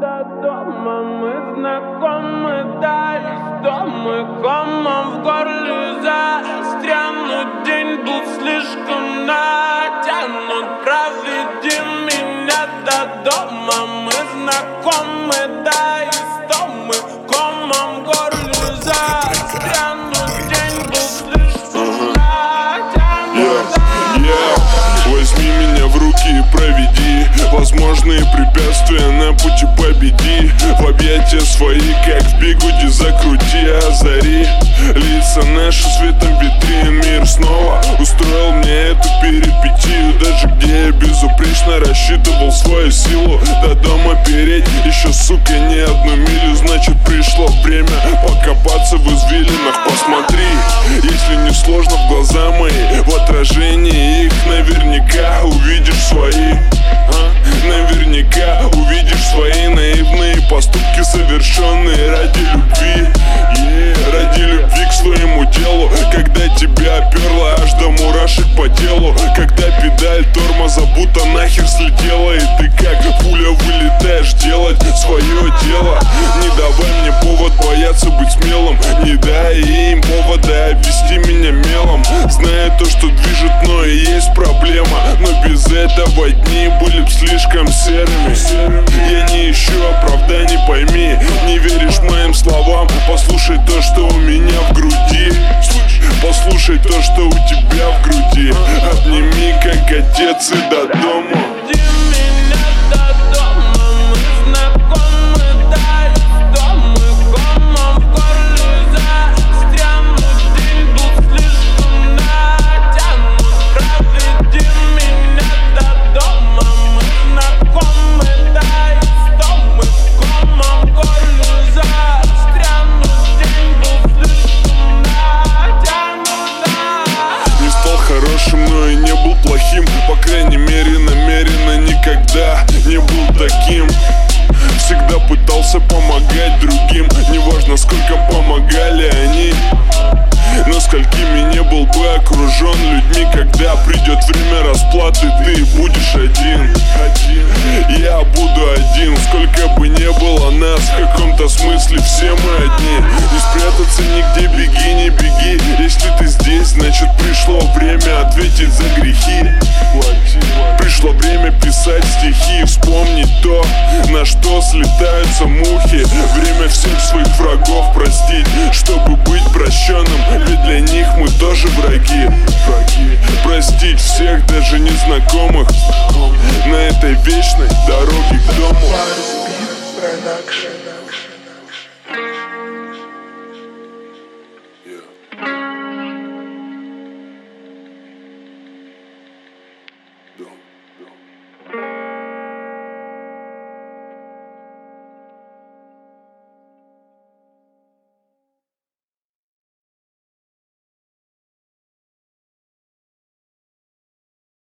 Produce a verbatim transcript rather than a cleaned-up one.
до дома мы знакомы, да, и что мы комом в горле застрянут. День был слишком натянут, проведи меня до дома. Мы знакомы, да, и что мы комом в горле застрянут. День был слишком натянут. Yeah, yeah. Возьми меня в руки и проведи возможные препятствия на пути, победи. В объятия свои, как в бигуди, закрути, озари лица наши светом витрин. Мир снова устроил мне эту перипетию. Даже где я безупречно рассчитывал свою силу до дома переть еще, сука, не одну милю. Значит, пришло время покопаться в извилинах. Посмотри, если не сложно, в глаза мои, в отражении их наверняка увидишь свои а? Наверняка увидишь свои наивные поступки, совершенные ради любви, yeah, ради любви к своему делу. Когда тебя оперло аж до мурашек по телу, когда педаль тормоза будто нахер слетела, и ты как пуля вылетаешь делать свое дело. Не давай мне повод бояться быть смелым, не дай им повода обвести меня мелом. Зная то, что движет мной, и есть проблема, но без этого дни были б слишком серыми. Я не ищу оправданий, пойми, не веришь моим словам, послушай то, что у меня в груди. Послушай то, что у тебя в груди. Обними, как отец, и до дома. Но и не был плохим, по крайней мере намеренно никогда не был таким. Всегда пытался помогать другим, неважно сколько помогали они, но сколькими не был бы окружен людьми. Когда придет время расплаты, ты будешь один. Я буду один, сколько бы не было нас, в каком-то смысле все мы одни. Не спрятаться нигде, беги, не беги. Если ты здесь, значит пришло время ответить за грехи. Пришло время писать стихи, вспомнить то, на что слетаются мухи. Время всех своих врагов простить, чтобы быть прощенным, ведь для них мы тоже враги. Простить всех, даже незнакомых, на этой вечной дороге к дому. Yeah. Дом.